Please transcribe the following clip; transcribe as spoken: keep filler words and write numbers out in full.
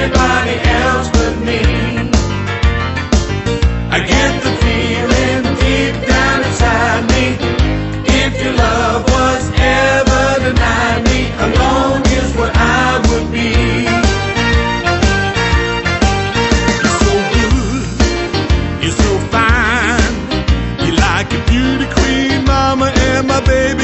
anybody else but me. I get the feeling deep down inside me, if your love was ever denied me, alone is what I would be. You're so good, you're so fine, you're like a beauty queen, mama, and my baby